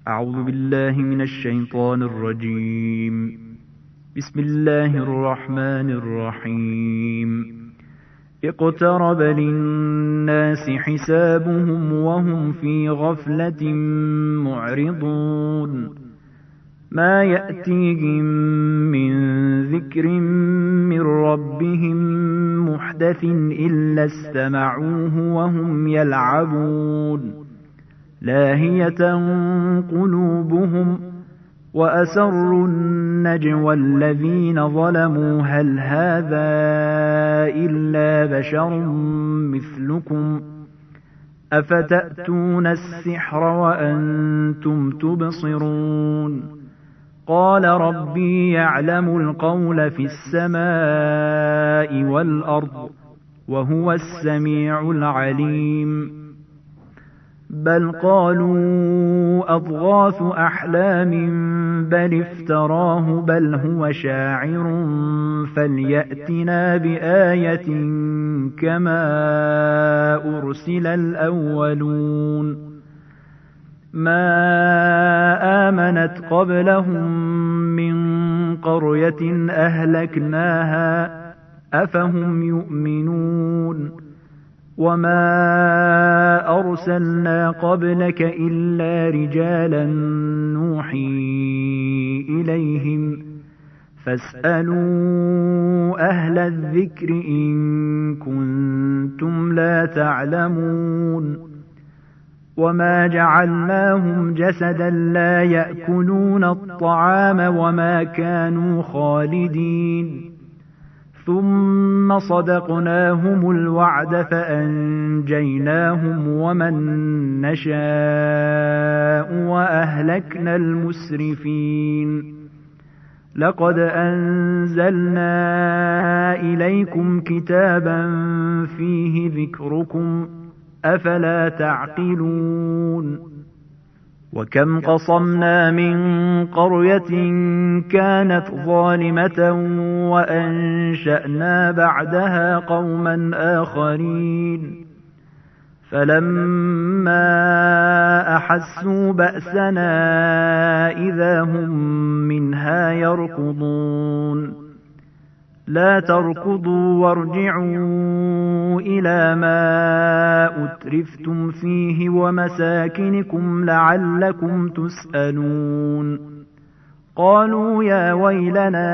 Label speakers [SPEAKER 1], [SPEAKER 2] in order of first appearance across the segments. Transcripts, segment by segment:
[SPEAKER 1] أعوذ بالله من الشيطان الرجيم. بسم الله الرحمن الرحيم. اقترب للناس حسابهم وهم في غفلة معرضون. ما يأتيهم من ذكر من ربهم محدث إلا استمعوه وهم يلعبون. لاهية قلوبهم وأسروا النجوى الذين ظلموا هل هذا إلا بشر مثلكم أفتأتون السحر وأنتم تبصرون. قال ربي يعلم القول في السماء والأرض وهو السميع العليم. بل قالوا أضغاث أحلام بل افتراه بل هو شاعر فليأتنا بآية كما أرسل الأولون. ما آمنت قبلهم من قرية أهلكناها أفهم يؤمنون. وما أرسلنا قبلك إلا رجالا نوحي إليهم فاسألوا أهل الذكر إن كنتم لا تعلمون. وما جعلناهم جسدا لا يأكلون الطعام وما كانوا خالدين. ثم صدقناهم الوعد فأنجيناهم ومن نشاء وأهلكنا المسرفين. لقد أنزلنا إليكم كتابا فيه ذكركم أفلا تعقلون. وكم قصمنا من قرية كانت ظالمة وأنشأنا بعدها قوما آخرين فلما أحسوا بأسنا إذا هم منها يركضون. لا تركضوا وارجعوا إلى ما أترفتم فيه ومساكنكم لعلكم تسألون. قالوا يا ويلنا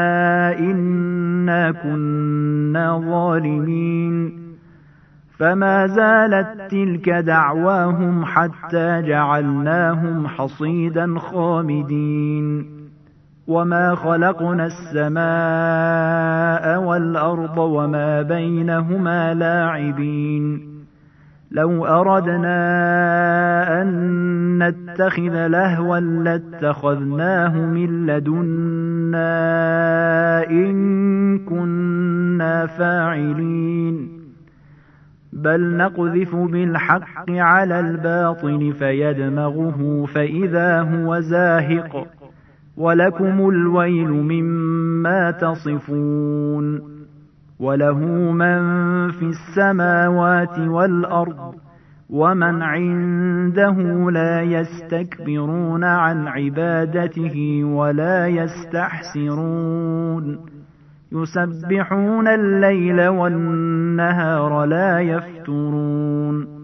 [SPEAKER 1] إنا كنا ظالمين. فما زالت تلك دعواهم حتى جعلناهم حصيدا خامدين. وما خلقنا السماء والأرض وما بينهما لاعبين. لو أردنا أن نتخذ لهوا لاتخذناه من لدنا إن كنا فاعلين. بل نقذف بالحق على الباطل فيدمغه فإذا هو زاهق ولكم الويل مما تصفون. وله من في السماوات والأرض ومن عنده لا يستكبرون عن عبادته ولا يستحسرون. يسبحون الليل والنهار لا يفترون.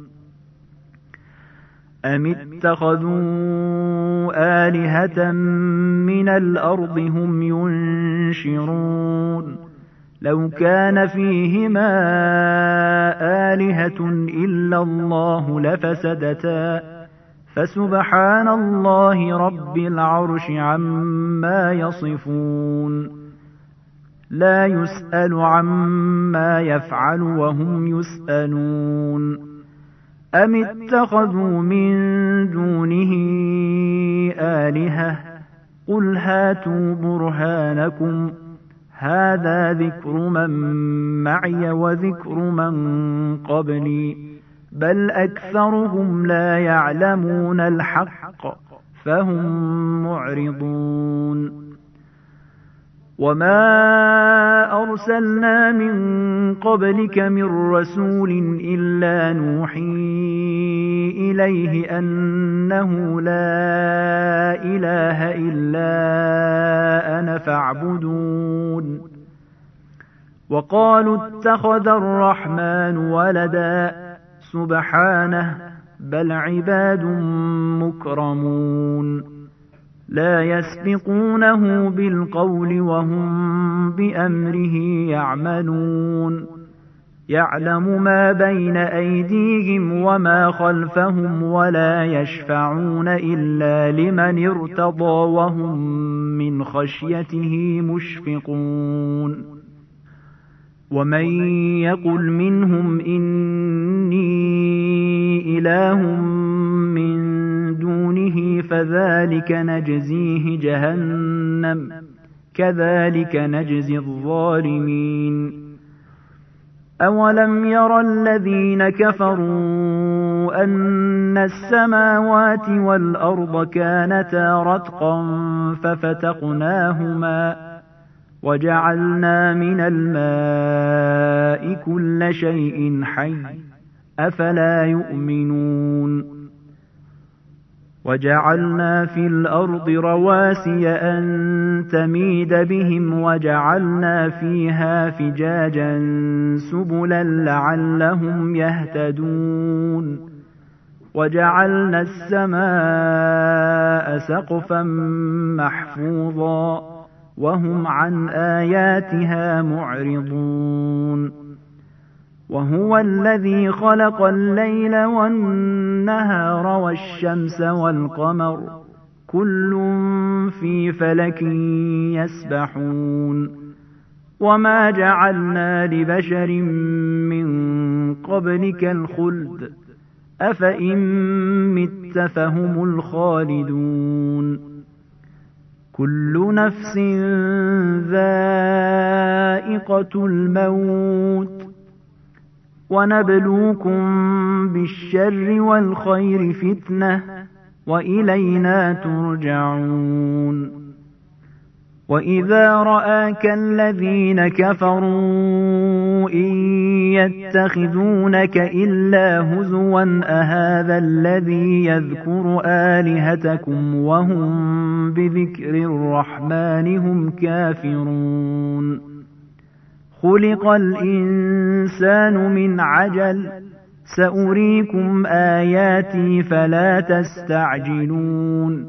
[SPEAKER 1] أم اتخذوا آلهة من الأرض هم ينشرون. لو كان فيهما آلهة إلا الله لفسدتا فسبحان الله رب العرش عما يصفون. لا يسأل عما يفعل وهم يسألون. أم اتخذوا من دونه آلهة قل هاتوا برهانكم هذا ذكر من معي وذكر من قبلي بل أكثرهم لا يعلمون الحق فهم معرضون. وما أرسلنا من قبلك من رسول إلا نوحي إليه أنه لا إله إلا أنا فاعبدون وقالوا اتخذ الرحمن ولدا سبحانه بل عباد مكرمون لا يسبقونه بالقول وهم بأمره يعملون يعلم ما بين أيديهم وما خلفهم ولا يشفعون إلا لمن ارتضى وهم من خشيته مشفقون ومن يقل منهم إني إله من دونه فذلك نجزيه جهنم كذلك نجزي الظالمين أولم ير الذين كفروا أن السماوات والأرض كانتا رتقا ففتقناهما وجعلنا من الماء كل شيء حي أفلا يؤمنون وجعلنا في الأرض رواسي أن تميد بهم وجعلنا فيها فجاجا سبلا لعلهم يهتدون وجعلنا السماء سقفا محفوظا وهم عن آياتها معرضون وهو الذي خلق الليل والنهار والشمس والقمر كل في فلك يسبحون وما جعلنا لبشر من قبلك الخلد أفإن مت فهم الخالدون كل نفس ذائقة الموت ونبلوكم بالشر والخير فتنة وإلينا ترجعون وإذا رآك الذين كفروا إن يتخذونك إلا هزوا أهذا الذي يذكر آلهتكم وهم بذكر الرحمن هم كافرون خلق الإنسان من عجل سأريكم آياتي فلا تستعجلون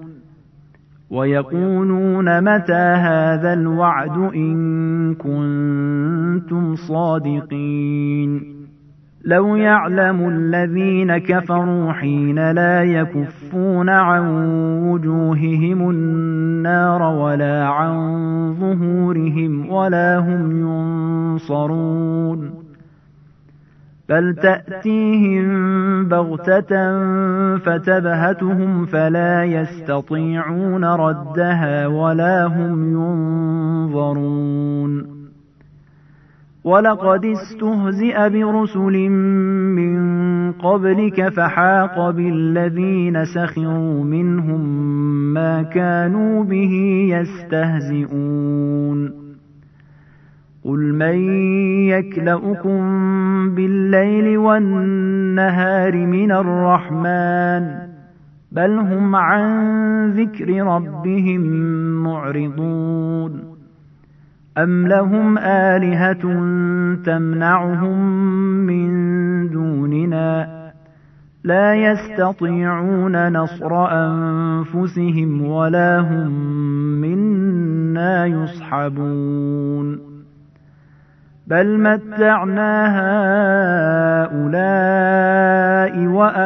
[SPEAKER 1] ويقولون متى هذا الوعد إن كنتم صادقين لو يعلم الذين كفروا حين لا يكفون عن وجوههم النار ولا عن ظهورهم ولا هم ينصرون بل تأتيهم بغتة فتبهتهم فلا يستطيعون ردها ولا هم ينظرون ولقد استهزئ برسل من قبلك فحاق بالذين سخروا منهم ما كانوا به يستهزئون قل من يكلؤكم بالليل والنهار من الرحمن بل هم عن ذكر ربهم معرضون أم لهم آلهة تمنعهم من دوننا لا يستطيعون نصر أنفسهم ولا هم منا يصحبون بل متعنا هؤلاء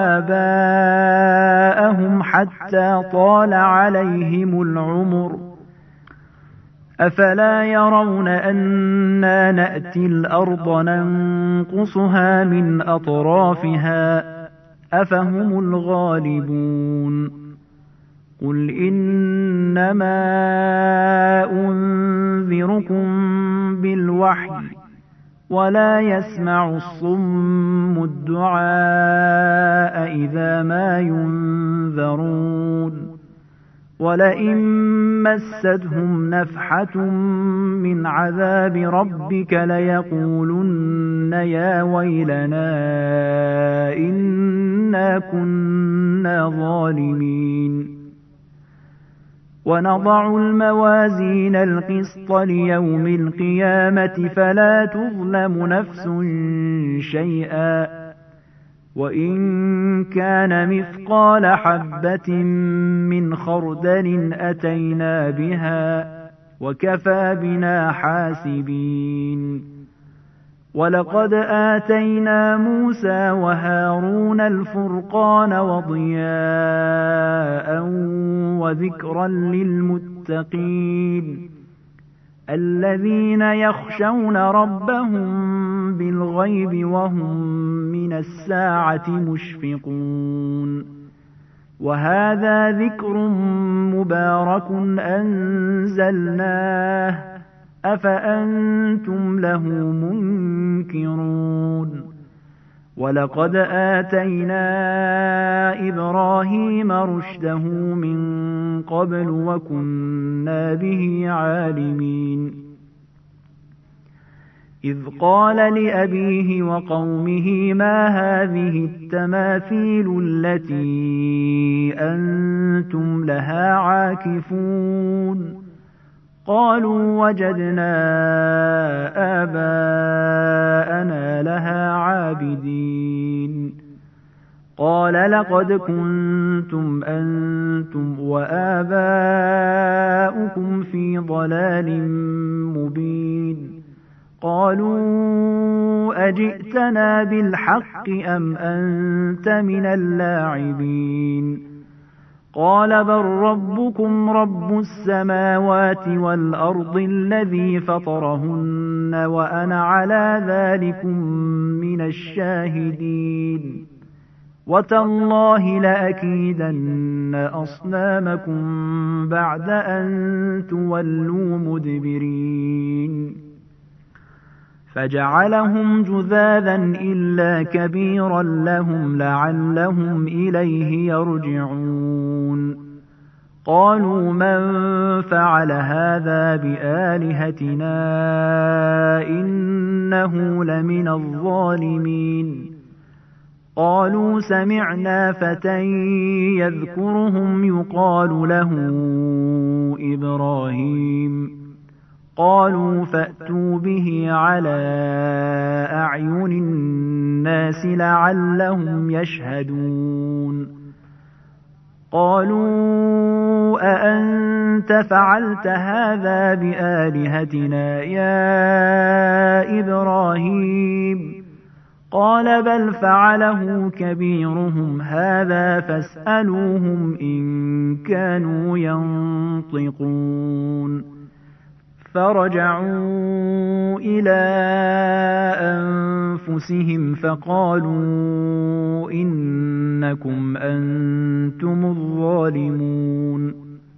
[SPEAKER 1] وآباءهم حتى طال عليهم العمر أفلا يرون أنا نأتي الأرض ننقصها من أطرافها أفهم الغالبون قل إنما أنذركم بالوحي ولا يسمع الصم الدعاء إذا ما ينذرون ولئن مستهم نفحة من عذاب ربك ليقولن يا ويلنا إنا كنا ظالمين ونضع الموازين القسط ليوم القيامة فلا تظلم نفس شيئا وإن كان مثقال حبة من خردل أتينا بها وكفى بنا حاسبين ولقد آتينا موسى وهارون الفرقان وضياء وذكرا للمتقين الذين يخشون ربهم بالغيب وهم من الساعة مشفقون وهذا ذكر مبارك أنزلناه أفأنتم له منكرون ولقد آتينا إبراهيم رشده من قبل وكنا به عالمين إذ قال لأبيه وقومه ما هذه التماثيل التي أنتم لها عاكفون قالوا وجدنا آباءنا لها عابدين قال لقد كنتم أنتم وآباؤكم في ضلال مبين قالوا أجئتنا بالحق أم أنت من اللاعبين قال بل ربكم رب السماوات والأرض الذي فطرهن وأنا على ذلكم من الشاهدين وتالله لأكيدن أصنامكم بعد أن تولوا مدبرين فجعلهم جذاذا إلا كبيرا لهم لعلهم إليه يرجعون قالوا من فعل هذا بآلهتنا إنه لمن الظالمين قالوا سمعنا فتى يذكرهم يقال له إبراهيم قالوا فأتوا به على أعين الناس لعلهم يشهدون قالوا أأنت فعلت هذا بآلهتنا يا إبراهيم قال بل فعله كبيرهم هذا فاسألوهم إن كانوا ينطقون فرجعوا إلى أنفسهم فقالوا إنكم أنتم الظالمون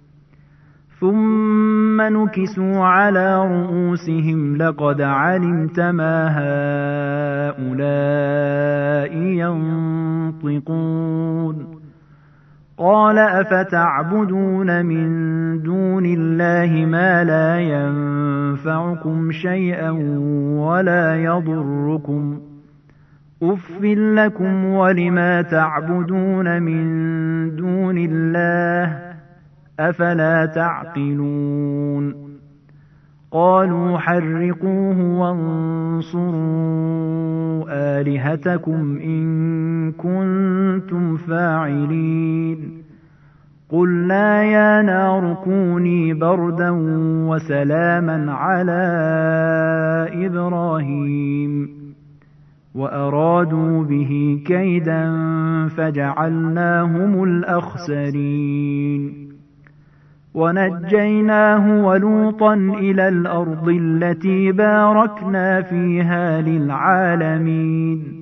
[SPEAKER 1] ثم نكسوا على رؤوسهم لقد علمت ما هؤلاء ينطقون قال أفتعبدون من دون الله ما لا ينفعكم شيئا ولا يضركم أف لكم ولما تعبدون من دون الله أفلا تعقلون قالوا حرقوه وانصروا آلهتكم إن كنتم فاعلين قلنا يا نار كوني بردا وسلاما على إبراهيم وأرادوا به كيدا فجعلناهم الأخسرين ونجيناه ولوطا إلى الأرض التي باركنا فيها للعالمين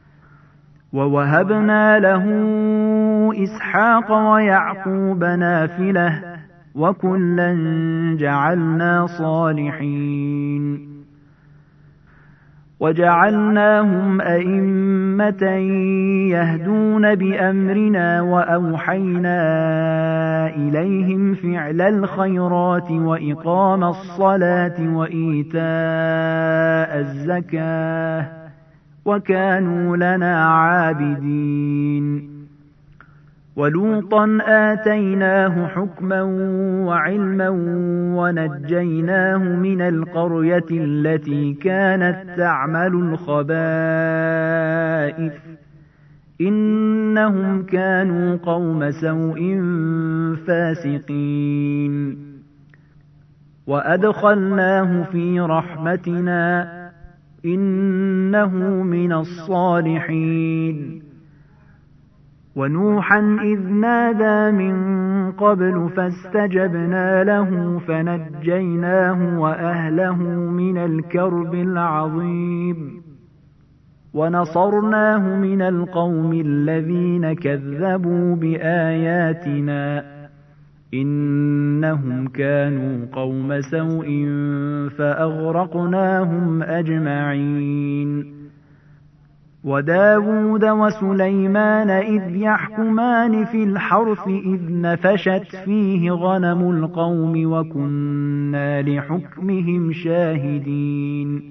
[SPEAKER 1] ووهبنا له إسحاق ويعقوب نافلة وكلا جعلنا صالحين وجعلناهم أئمة يهدون بأمرنا وأوحينا إليهم فعل الخيرات وإقام الصلاة وإيتاء الزكاة وكانوا لنا عابدين. ولوطا آتيناه حكما وعلما ونجيناه من القرية التي كانت تعمل الخبائث إنهم كانوا قوم سوء فاسقين. وأدخلناه في رحمتنا إنه من الصالحين. ونوحا إذ نادى من قبل فاستجبنا له فنجيناه وأهله من الكرب العظيم ونصرناه من القوم الذين كذبوا بآياتنا إنهم كانوا قوم سوء فأغرقناهم أجمعين. وداود وسليمان إذ يحكمان في الحرث إذ نفشت فيه غنم القوم وكنا لحكمهم شاهدين.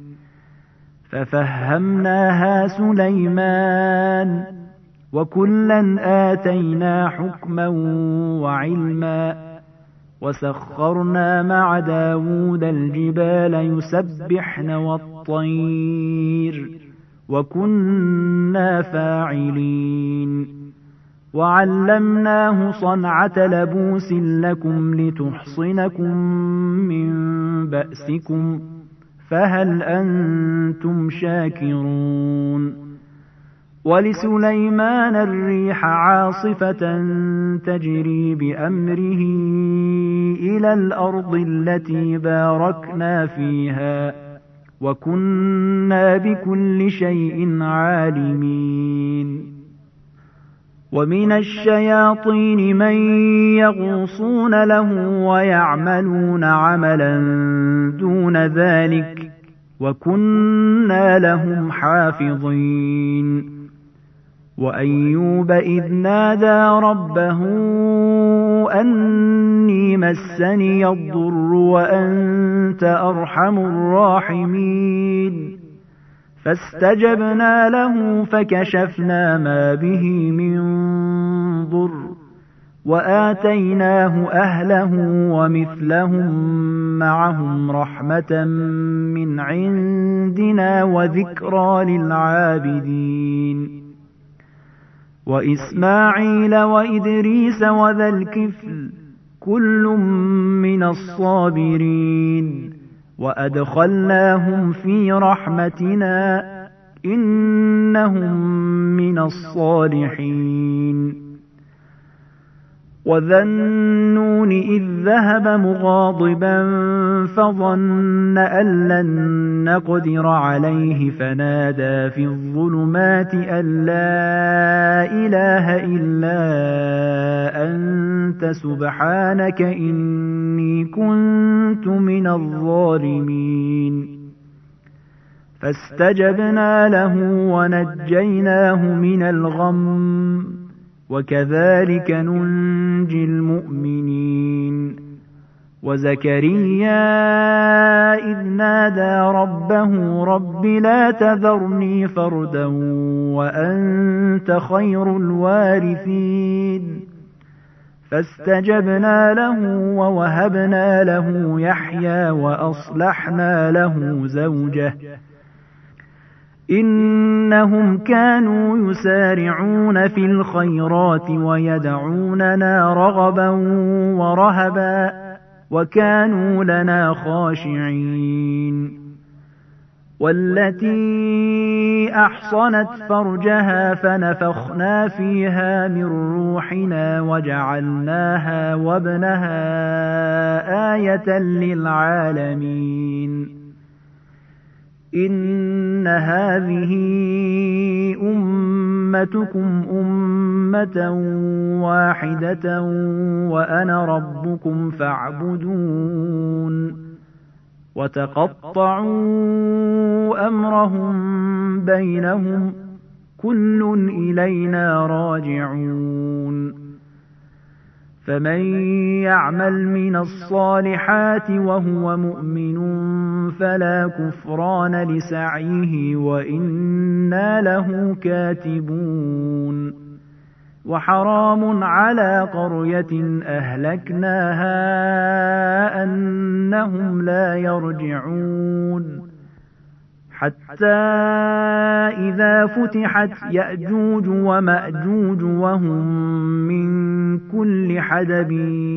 [SPEAKER 1] ففهمناها سليمان وكلا آتينا حكما وعلما وسخرنا مع داود الجبال يسبحن والطير وكنا فاعلين. وعلمناه صنعة لبوس لكم لتحصنكم من بأسكم فهل أنتم شاكرون. ولسليمان الريح عاصفة تجري بأمره إلى الأرض التي باركنا فيها وكنا بكل شيء عالمين. ومن الشياطين من يغوصون له ويعملون عملا دون ذلك وكنا لهم حافظين. وأيوب إذ نادى ربه أني مسني الضر وأنت أرحم الراحمين فاستجبنا له فكشفنا ما به من ضر وآتيناه أهله ومثلهم معهم رحمة من عندنا وذكرى للعابدين. وإسماعيل وإدريس وذا الكفل كل من الصابرين وأدخلناهم في رحمتنا إنهم من الصالحين. وذا النون إذ ذهب مغاضبا فظن أن لن نقدر عليه فنادى في الظلمات أن لا إله إلا أنت سبحانك إني كنت من الظالمين. فاستجبنا له ونجيناه من الغم وكذلك ننجي المؤمنين. وزكريا إذ نادى ربه رب لا تذرني فردا وأنت خير الوارثين فاستجبنا له ووهبنا له يحيى وأصلحنا له زوجه إنهم كانوا يسارعون في الخيرات ويدعوننا رغبا ورهبا وكانوا لنا خاشعين. والتي أحصنت فرجها فنفخنا فيها من روحنا وجعلناها وابنها آية للعالمين. إن هذه أمتكم أمة واحدة وأنا ربكم فاعبدون. وتقطعوا أمرهم بينهم كل إلينا راجعون فمن يعمل من الصالحات وهو مؤمن فلا كفران لسعيه وإنا له كاتبون وحرام على قرية أهلكناها أنهم لا يرجعون حتى إذا فتحت يأجوج ومأجوج وهم من كل حدب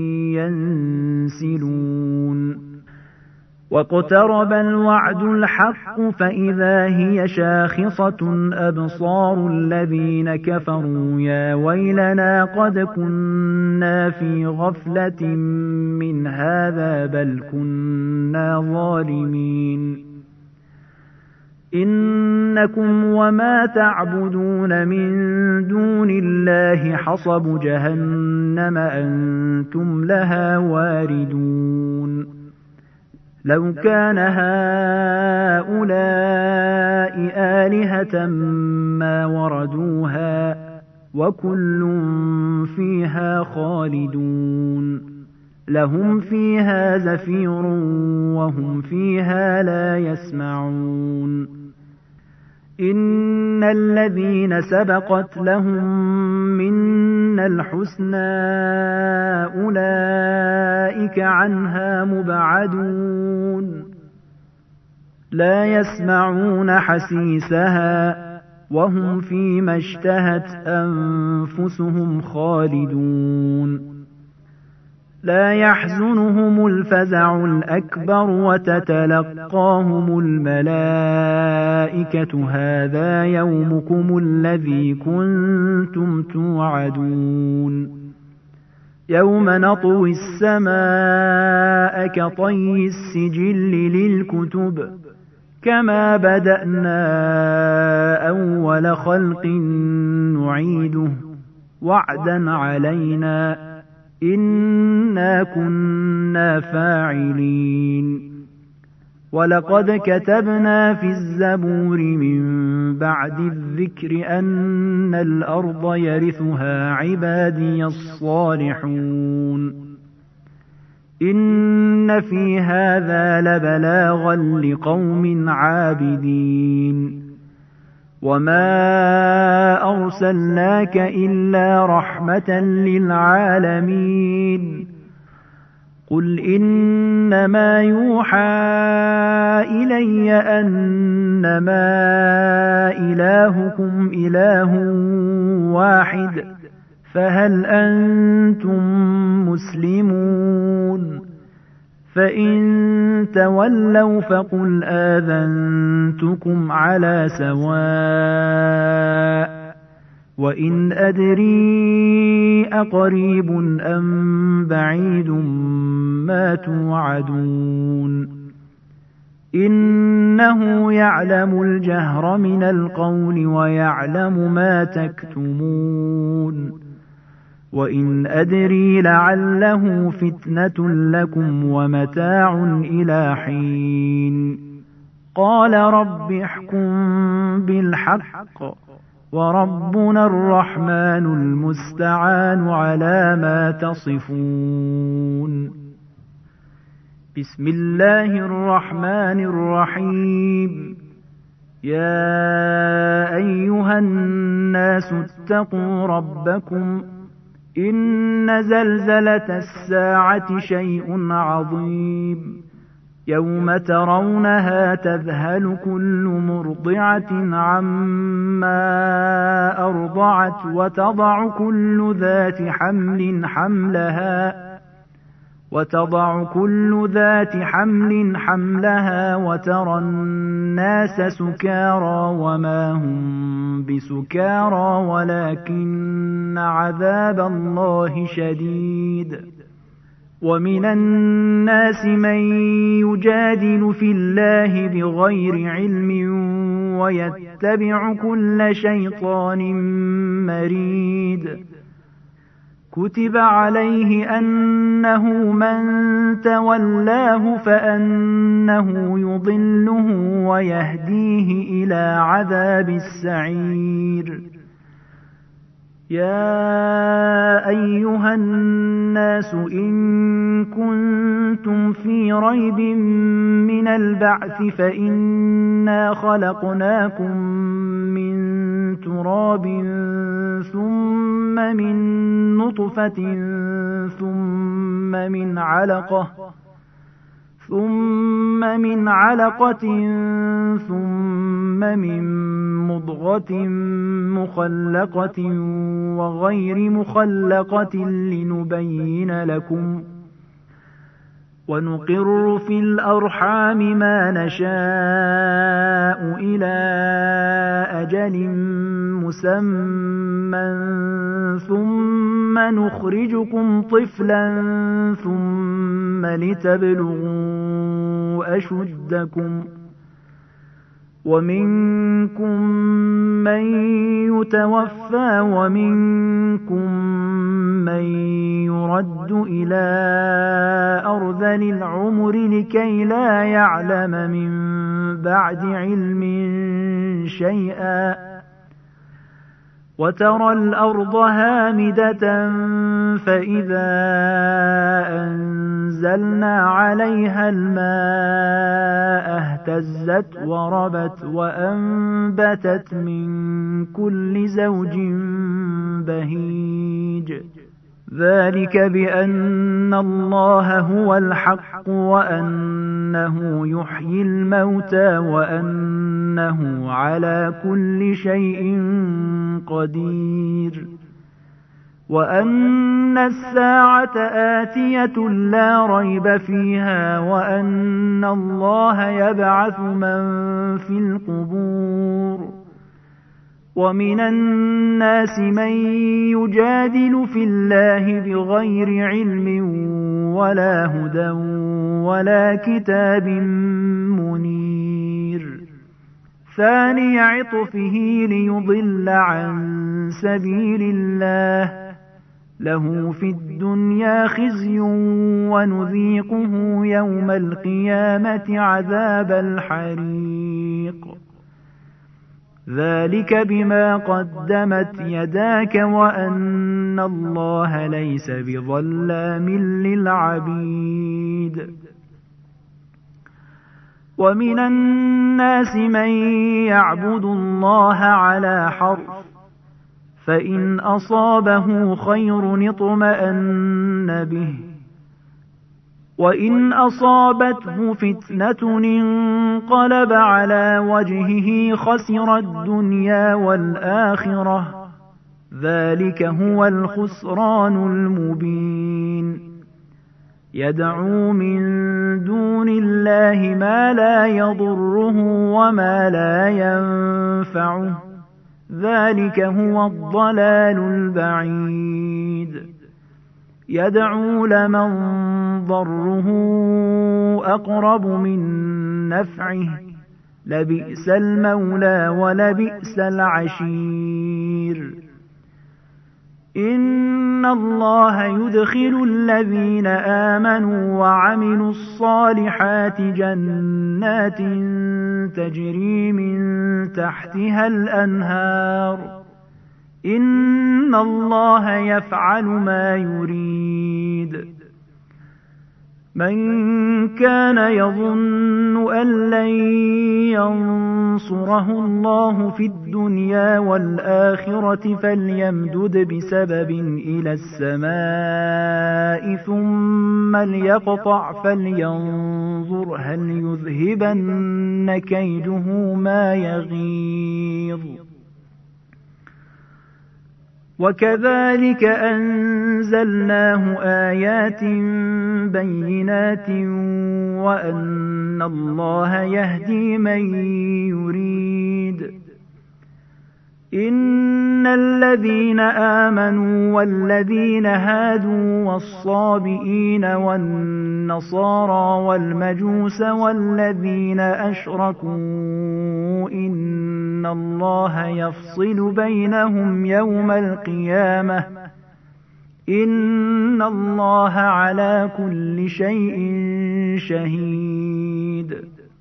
[SPEAKER 1] ينسلون واقترب الوعد الحق فإذا هي شاخصة أبصار الذين كفروا يا ويلنا قد كنا في غفلة من هذا بل كنا ظالمين إنكم وما تعبدون من دون الله حصب جهنم أنتم لها واردون لو كان هؤلاء آلهة ما وردوها وكل فيها خالدون لهم فيها زفير وهم فيها لا يسمعون إن الذين سبقت لهم منا الحسنى أولئك عنها مبعدون لا يسمعون حسيسها وهم فيما اشتهت أنفسهم خالدون لا يحزنهم الفزع الأكبر وتتلقاهم الملائكة هذا يومكم الذي كنتم توعدون يوم نطوي السماء كطي السجل للكتب كما بدأنا أول خلق نعيده وعدا علينا إنا كنا فاعلين ولقد كتبنا في الزبور من بعد الذكر أن الأرض يرثها عبادي الصالحون إن في هذا لبلاغا لقوم عابدين وما أرسلناك إلا رحمة للعالمين قل إنما يوحى إلي أنما إلهكم إله واحد فهل أنتم مسلمون فإن تولوا فقل آذنتكم على سواء وإن أدري أقريب أم بعيد ما توعدون إنه يعلم الجهر من القول ويعلم ما تكتمون وإن أدري لعله فتنة لكم ومتاع إلى حين قال رب احكم بالحق وربنا الرحمن المستعان على ما تصفون بسم الله الرحمن الرحيم يا أيها الناس اتقوا ربكم إن زلزلة الساعة شيء عظيم يوم ترونها تذهل كل مرضعة عما أرضعت وتضع كل ذات حمل حملها وترى الناس سكارى وما هم بسكارى ولكن عذاب الله شديد ومن الناس من يجادل في الله بغير علم ويتبع كل شيطان مريد كتب عليه أنه من تولاه فأنه يضله ويهديه إلى عذاب السعير. يا أيها الناس إن كنتم في ريب من البعث فإنا خلقناكم من تراب ثم من نطفة ثم من علقة ثم من مضغة مخلقة وغير مخلقة لنبين لكم ونقر في الأرحام ما نشاء إلى أجل مسمى ثم نخرجكم طفلا ثم لتبلغوا أشدكم ومنكم من يتوفى ومنكم من يرد إلى أرذل العمر لكي لا يعلم من بعد علم شيئا وترى الأرض هامدة فإذا أنزلنا عليها الماء اهتزت وربت وأنبتت من كل زوج بهيج. ذلك بأن الله هو الحق وأنه يحيي الموتى وأنه على كل شيء قدير وأن الساعة آتية لا ريب فيها وأن الله يبعث من في القبور ومن الناس من يجادل في الله بغير علم ولا هدى ولا كتاب منير. ثاني عطفه ليضل عن سبيل الله له في الدنيا خزي ونذيقه يوم القيامة عذاب الحريق. ذلك بما قدمت يداك وأن الله ليس بظلام للعبيد. ومن الناس من يعبد الله على حرف فإن أصابه خير اطمأن به وإن أصابته فتنة انقلب على وجهه خسر الدنيا والآخرة ذلك هو الخسران المبين. يدعو من دون الله ما لا يضره وما لا ينفعه ذلك هو الضلال البعيد. يدعو لمن ضره أقرب من نفعه لبئس المولى ولبئس العشير. إن الله يدخل الذين آمنوا وعملوا الصالحات جنات تجري من تحتها الأنهار إن الله يفعل ما يريد. من كان يظن أن لن ينصره الله في الدنيا والآخرة فليمدد بسبب إلى السماء ثم ليقطع فلينظر هل يذهبن كيده ما يغيظ. وكذلك أنزلناه آيات بينات وأن الله يهدي من يريد. إن الذين آمنوا والذين هادوا والصابئين والنصارى والمجوس والذين أشركوا إن الله يفصل بينهم يوم القيامة إن الله على كل شيء شهيد.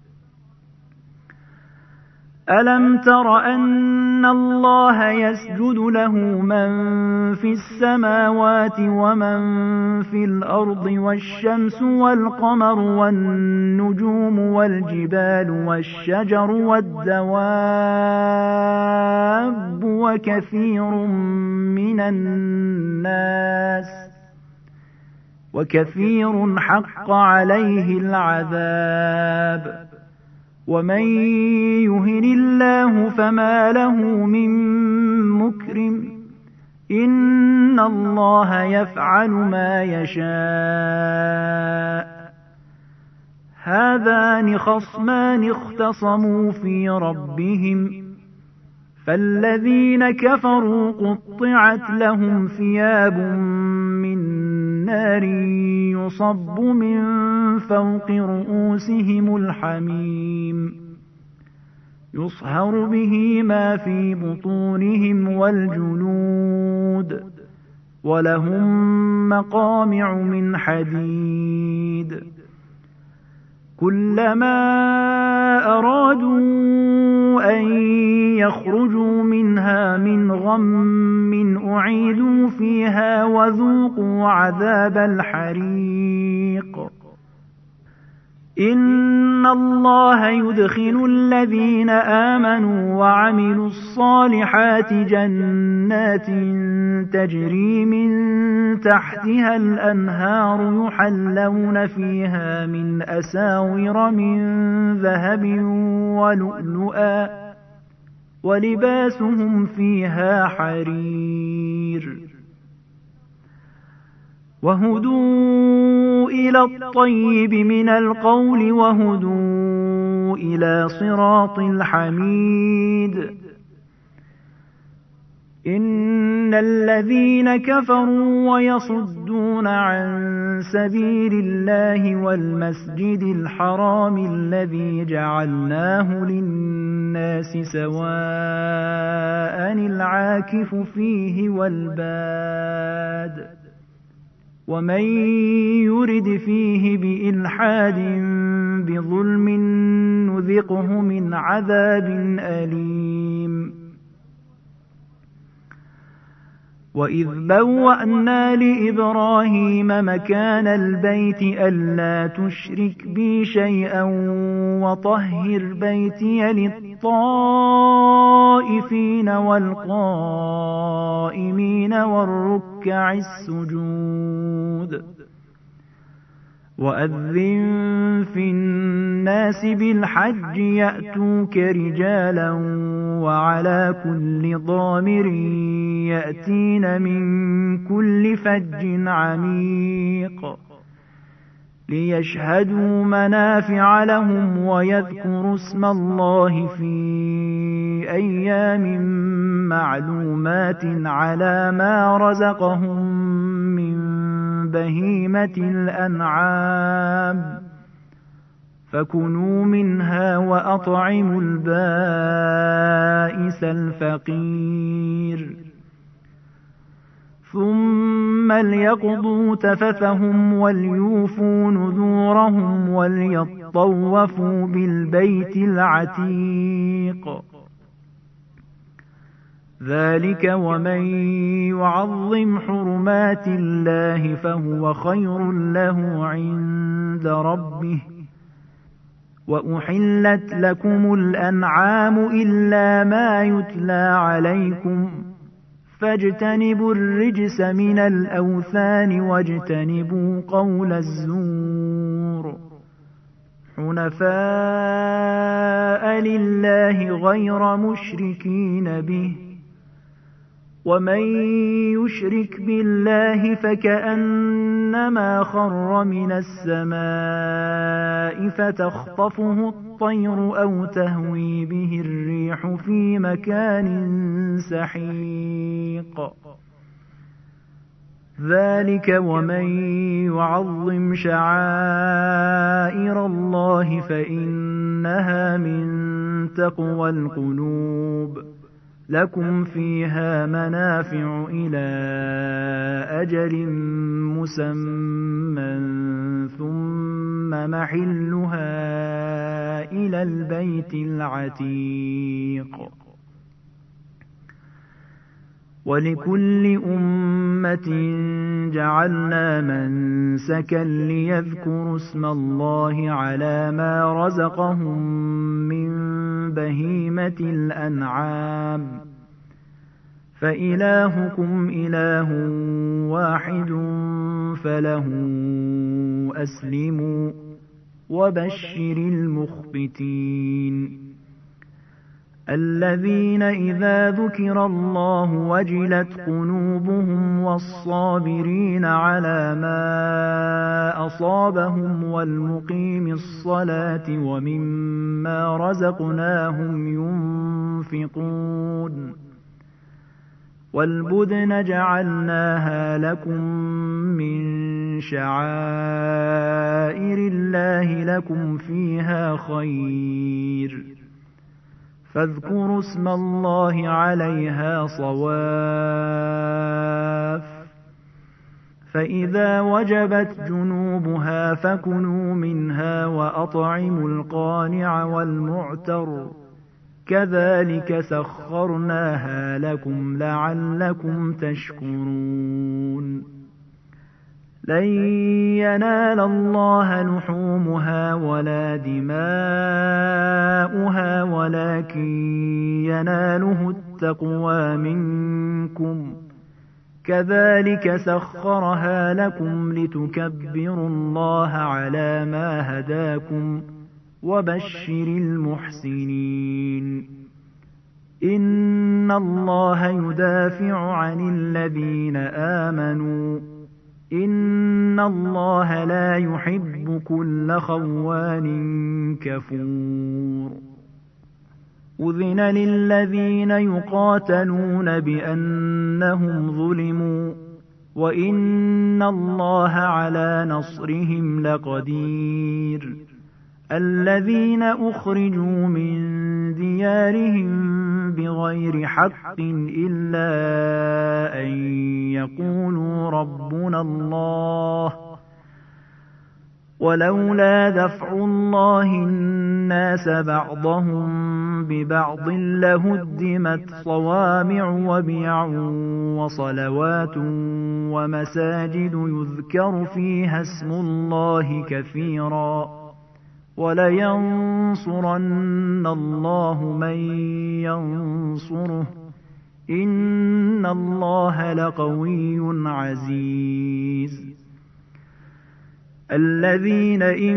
[SPEAKER 1] ألم تر أن الله يسجد له من في السماوات ومن في الأرض والشمس والقمر والنجوم والجبال والشجر والدواب وكثير حق عليه العذاب. ومن يهن الله فما له من مكرم. إن الله يفعل ما يشاء. هذان خصمان اختصموا في ربهم فالذين كفروا قطعت لهم ثياب من نار يصب من فوق رؤوسهم الحميم يصهر به ما في بطونهم والجلود ولهم مقامع من حديد كلما أرادوا أن يخرجوا منها من غم أعيدوا فيها وذوقوا عذاب الحريق. إن الله يدخل الذين آمنوا وعملوا الصالحات جنات تجري من تحتها الأنهار يحلون فيها من أساور من ذهب ولؤلؤا ولباسهم فيها حرير. وهدوا إلى الطيب من القول وهدوا إلى صراط الحميد. إن الذين كفروا ويصدون عن سبيل الله والمسجد الحرام الذي جعلناه للناس سواء العاكف فيه والباد ومن يرد فيه بإلحاد بظلم نذقه من عذاب أليم. وإذ بوأنا لإبراهيم مكان البيت ألا تشرك بي شيئا وطهر بيتي للطائفين والقائمين والركع السجود. وأذن في الناس بالحج يأتوك رجالا وعلى كل ضامر يأتين من كل فج عميق ليشهدوا منافع لهم ويذكروا اسم الله في أيام معلومات على ما رزقهم من بهيمة الأنعام فكلوا منها وأطعموا البائس الفقير ثم ليقضوا تفثهم وليوفوا نذورهم وليطوفوا بالبيت العتيق. ذلك ومن يعظم حرمات الله فهو خير له عند ربه. وأحلت لكم الأنعام إلا ما يتلى عليكم فاجتنبوا الرجس من الأوثان واجتنبوا قول الزور حنفاء لله غير مشركين به. ومن يشرك بالله فكأنما خر من السماء فتخطفه الطير أو تهوي به الريح في مكان سحيق. ذلك ومن يعظم شعائر الله فإنها من تقوى القلوب. لكم فيها منافع إلى أجل مسمى ثم محلها إلى البيت العتيق. ولكل أمة جعلنا منسكا ليذكروا اسم الله على ما رزقهم من بهيمة الأنعام فإلهكم إله واحد فله أسلموا وبشر المخبتين الذين إذا ذكر الله وجلت قلوبهم والصابرين على ما أصابهم والمقيم الصلاة ومما رزقناهم ينفقون والبدن جعلناها لكم من شعائر الله لكم فيها خير فاذكروا اسم الله عليها صواف فإذا وجبت جنوبها فكلوا منها وأطعموا القانع والمعتر كذلك سخرناها لكم لعلكم تشكرون لن ينال الله لحومها ولا دماؤها ولكن يناله التقوى منكم كذلك سخرها لكم لتكبروا الله على ما هداكم وبشر المحسنين إن الله يدافع عن الذين آمنوا إن الله لا يحب كل خوان كفور أذن للذين يقاتلون بأنهم ظلموا وإن الله على نصرهم لقدير الذين أخرجوا من ديارهم بغير حق إلا أن يقولوا ربنا الله ولولا دفع الله الناس بعضهم ببعض لهدمت صوامع وبيع وصلوات ومساجد يذكر فيها اسم الله كثيرا ولينصرن الله من ينصره إن الله لقوي عزيز الذين إن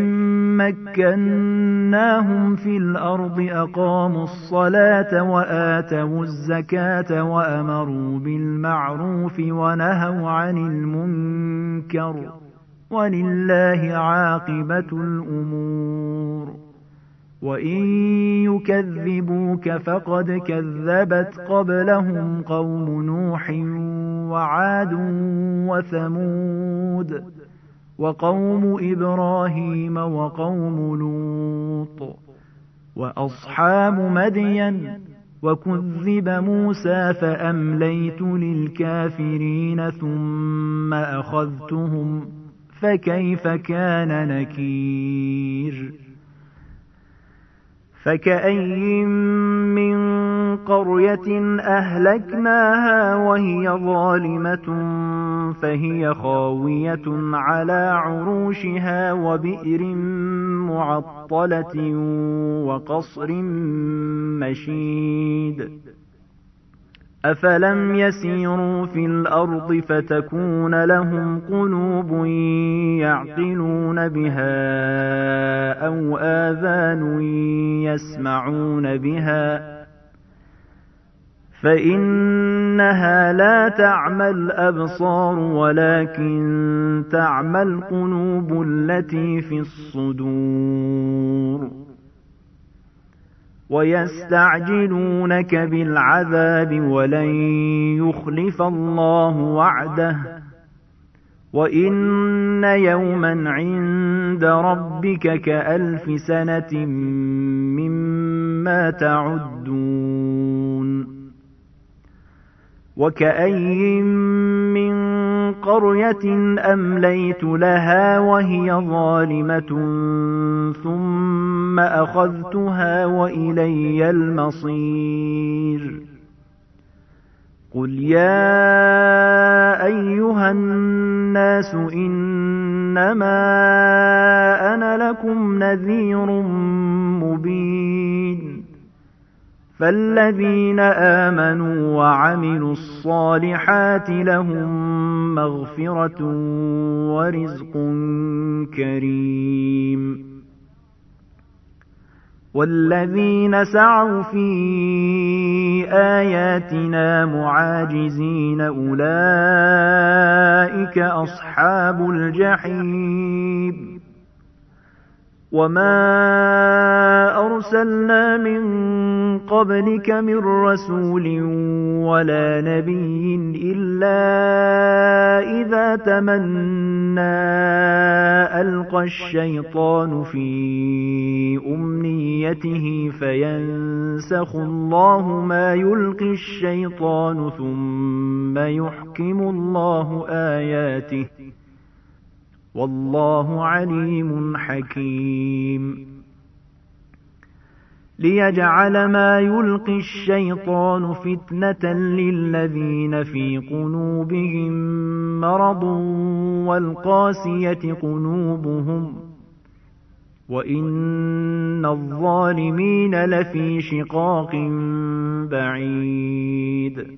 [SPEAKER 1] مكناهم في الأرض أقاموا الصلاة وآتوا الزكاة وأمروا بالمعروف ونهوا عن المنكر ولله عاقبة الأمور وإن يكذبوك فقد كذبت قبلهم قوم نوح وعاد وثمود وقوم إبراهيم وقوم لوط وأصحاب مدين وكذب موسى فأمليت للكافرين ثم أخذتهم فكيف كان نكير فكأي من قرية أهلكناها وهي ظالمة فهي خاوية على عروشها وبئر معطلة وقصر مشيد أفلم يسيروا في الأرض فتكون لهم قلوب يعقلون بها أو آذان يسمعون بها فإنها لا تعمى الأبصار ولكن تعمى القلوب التي في الصدور ويستعجلونك بالعذاب ولن يخلف الله وعده وإن يوما عند ربك كألف سنة مما تعدون وكأين من قرية أمليت لها وهي ظالمة ثم أخذتها وإلي المصير قل يا أيها الناس إنما أنا لكم نذير مبين فالذين آمنوا وعملوا الصالحات لهم مغفرة ورزق كريم والذين سعوا في آياتنا معاجزين أولئك أصحاب الجحيم وما أرسلنا من قبلك من رسول ولا نبي إلا إذا تمنى ألقى الشيطان في أمنيته فينسخ الله ما يلقي الشيطان ثم يحكم الله آياته والله عليم حكيم ليجعل ما يلقي الشيطان فتنة للذين في قلوبهم مرض والقاسية قلوبهم وإن الظالمين لفي شقاق بعيد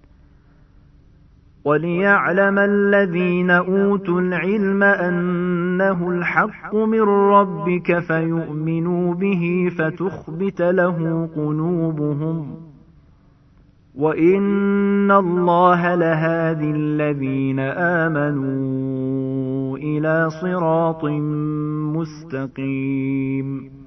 [SPEAKER 1] وليعلم الذين أوتوا العلم أنه الحق من ربك فيؤمنوا به فتخبت له قلوبهم وإن الله لهادي الذين آمنوا إلى صراط مستقيم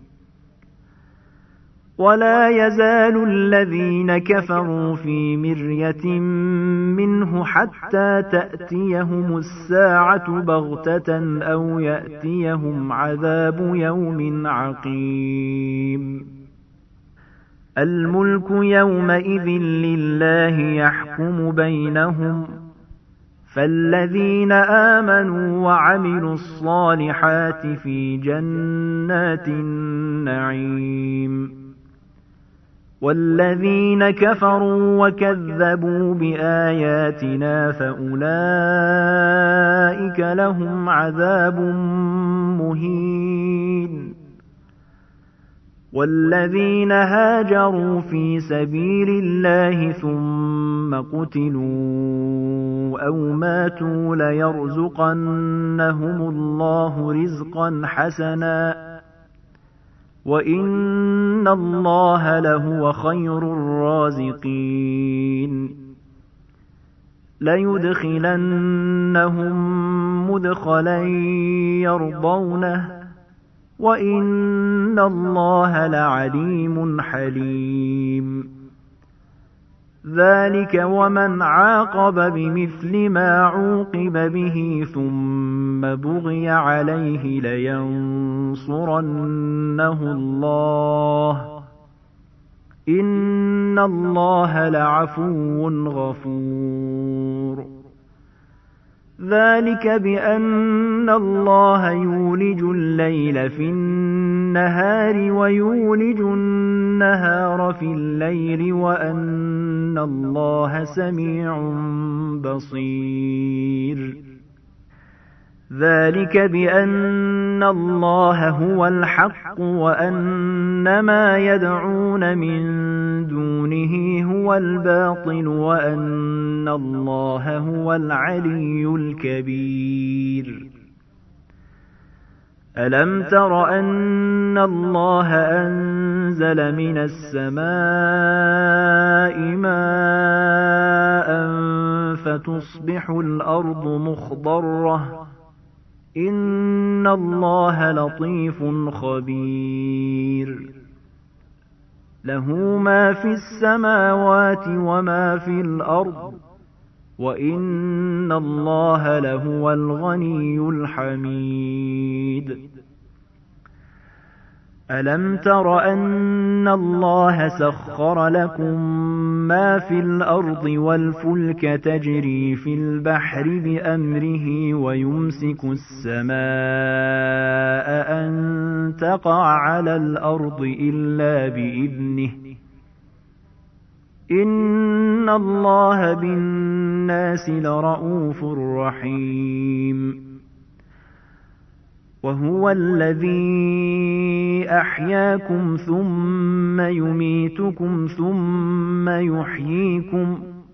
[SPEAKER 1] ولا يزال الذين كفروا في مرية منه حتى تأتيهم الساعة بغتة أو يأتيهم عذاب يوم عقيم الملك يومئذ لله يحكم بينهم فالذين آمنوا وعملوا الصالحات في جنات النعيم والذين كفروا وكذبوا بآياتنا فأولئك لهم عذاب مهين والذين هاجروا في سبيل الله ثم قتلوا أو ماتوا ليرزقنهم الله رزقا حسنا وإن الله لهو خير الرازقين ليدخلنهم مدخلا يرضونه وإن الله لعليم حليم ذلك ومن عاقب بمثل ما عوقب به ثم بغي عليه لينصرنه الله إن الله لعفو غفور ذلك بأن الله يولج الليل في النهار ويولج النهار في الليل وأن الله سميع بصير ذلك بأن الله هو الحق وأن ما يدعون من دونه هو الباطل وأن الله هو العلي الكبير ألم تر أن الله أنزل من السماء ماء فتصبح الأرض مخضرة إن الله لطيف خبير له ما في السماوات وما في الأرض وإن الله لهو الغني الحميد ألم تر أن الله سخر لكم ما في الأرض والفلك تجري في البحر بأمره ويمسك السماء أن تقع على الأرض إلا بإذنه إن الله بالناس لرءوف رحيم وهو الذي أحياكم ثم يميتكم ثم يحييكم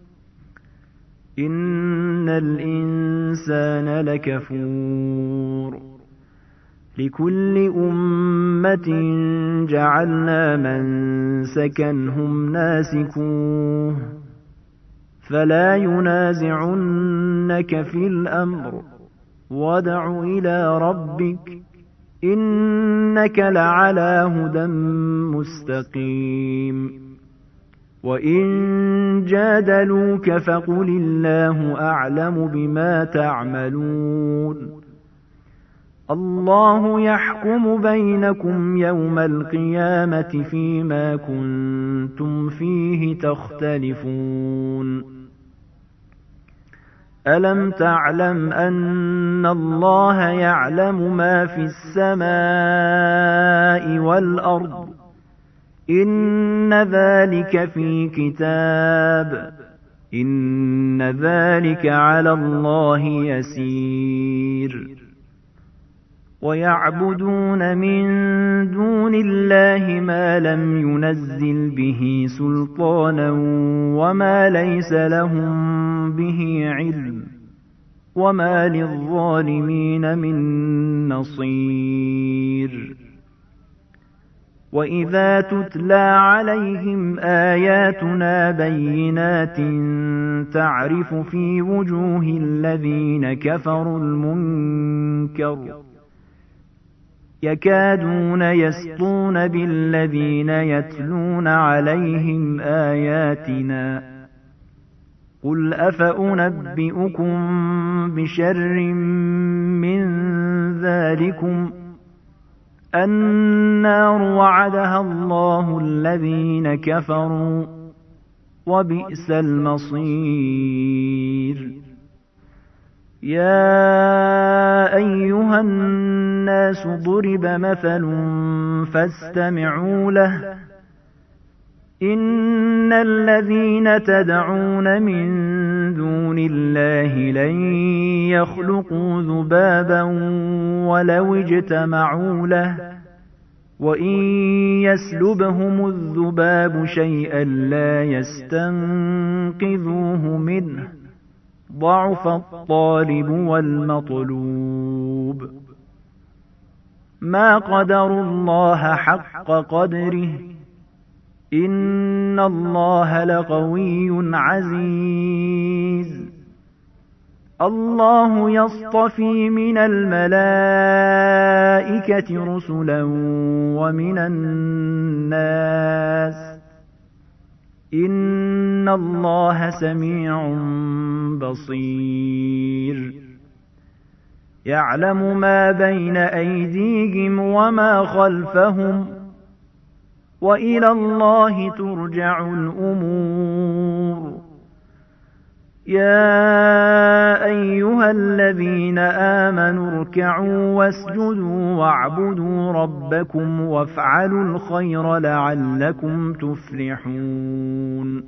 [SPEAKER 1] إن الإنسان لكفور لكل أمة جعلنا منسكا هم ناسكوه فلا ينازعنك في الأمر وادع إلى ربك إنك لعلى هدى مستقيم وإن جادلوك فقل الله أعلم بما تعملون الله يحكم بينكم يوم القيامة فيما كنتم فيه تختلفون ألم تعلم أن الله يعلم ما في السماء والأرض إن ذلك في كتاب إن ذلك على الله يسير ويعبدون من دون الله ما لم ينزل به سلطانا وما ليس لهم به علم وما للظالمين من نصير وإذا تتلى عليهم آياتنا بينات تعرف في وجوه الذين كفروا المنكر يكادون يسطون بالذين يتلون عليهم آياتنا قل أفأنبئكم بشر من ذلكم النار وعدها الله الذين كفروا وبئس المصير يا أيها الناس ضرب مثل فاستمعوا له إن الذين تدعون من دون الله لن يخلقوا ذبابا ولو اجتمعوا له وإن يسلبهم الذباب شيئا لا يستنقذوه منه ضعف الطالب والمطلوب ما قدروا الله حق قدره إن الله لقوي عزيز الله يصطفي من الملائكة رسلا ومن الناس إن الله سميع بصير يعلم ما بين أيديهم وما خلفهم وإلى الله ترجع الأمور يا أيها الذين آمنوا اركعوا واسجدوا واعبدوا ربكم وافعلوا الخير لعلكم تفلحون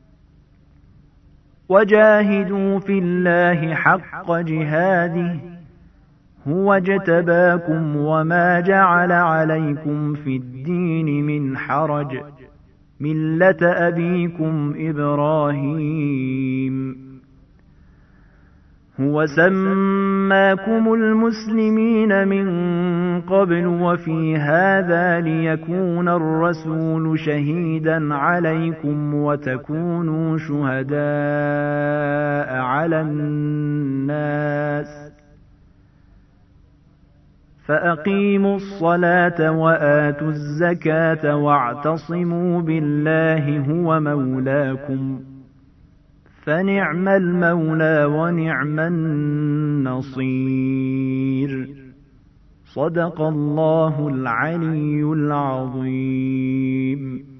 [SPEAKER 1] وجاهدوا في الله حق جهاده هو اجتباكم وما جعل عليكم في الدين من حرج ملة أبيكم إبراهيم هو سماكم المسلمين من قبل وفي هذا ليكون الرسول شهيدا عليكم وتكونوا شهداء على الناس فأقيموا الصلاة وآتوا الزكاة واعتصموا بالله هو مولاكم فنعم المولى ونعم النصير صدق الله العلي العظيم.